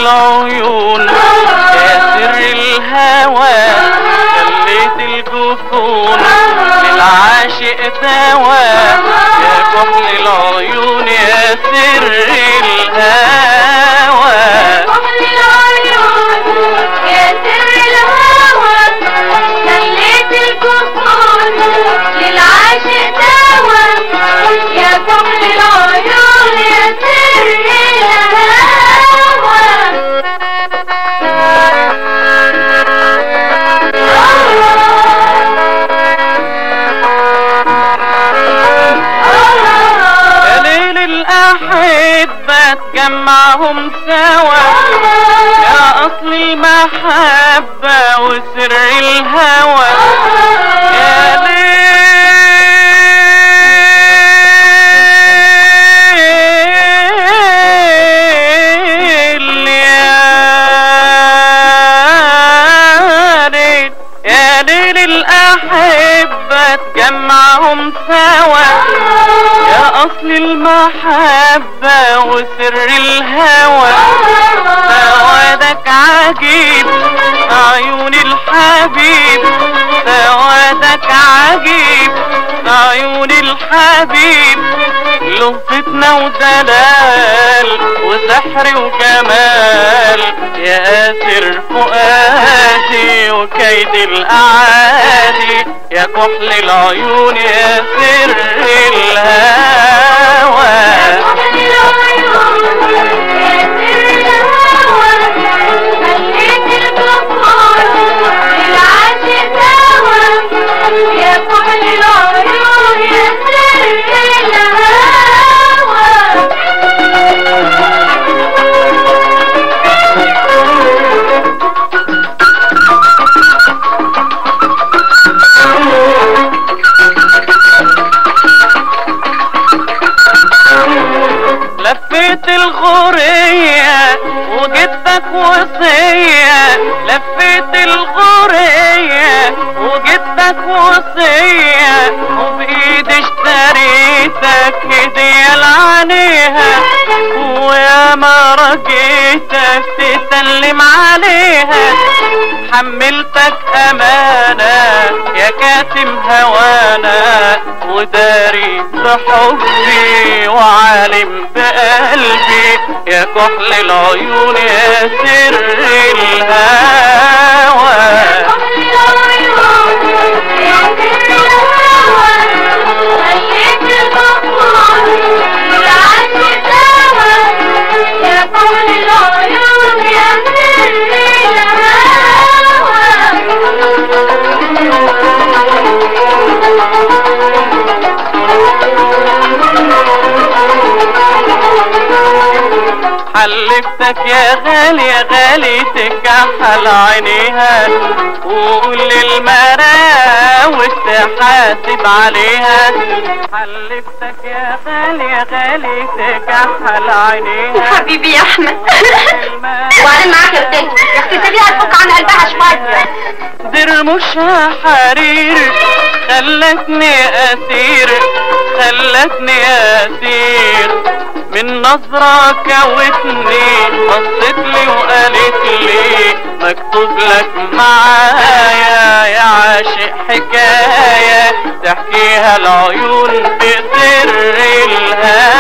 العيون يا سر الهوى خليت الجفون للعاشق دواء يا كحل العيون يا سر الهوى كحل العيون يا سر الهوى خليت الجفون للعاشق دواء يا كحل العيون يا سر الهوى الأحبة تجمعهم سوا يا أصل المحبة وسر الهوى يا ليل يا ليل الأحبة تجمعهم سوا يا أصل المحبة وسر الهوى سوادك عجيب عيون الحبيب سوادك عجيب عيون الحبيب له فتنة ودلال وسحر وجمال يا أسر فؤادي وكيد الأعادي يا كحل العيون يا سر الهوى كحل العيون يا سر الهوى خليت الجفون للعاشق دواء يا كحل العيون يا سر الهوى لفيت الغورية وجدتك وصية لفيت الغورية وجدتك وصية وبإيدي اشتريتك هدية لعينيها ويا ما رجيتك تسلم عليها حملتك أمانة يا كاتم هوانا وداري بحبي وعالم بقلبي يا كحل العيون يا سر الهوى كحل العيون يا سر الهوى خليت الجفون للعاشق دواء يا كحل العيون يا سر حلفتك يا غالي يا غالي تكحل عينيها وقول للمراوش تحاسب عليها حلفتك يا غالي يا غالي تكحل عينيها حبيبي يا احمد وبعدين معاك يا بنتي يا اختي سيبيها تفك عن قلبها شويه درموشها حرير خلتني اسير خلتني اسير من نظرة كوتني بصت لي وقالت لي مكتوب لك معايا يا عاشق حكاية تحكيها العيون بسر الهوى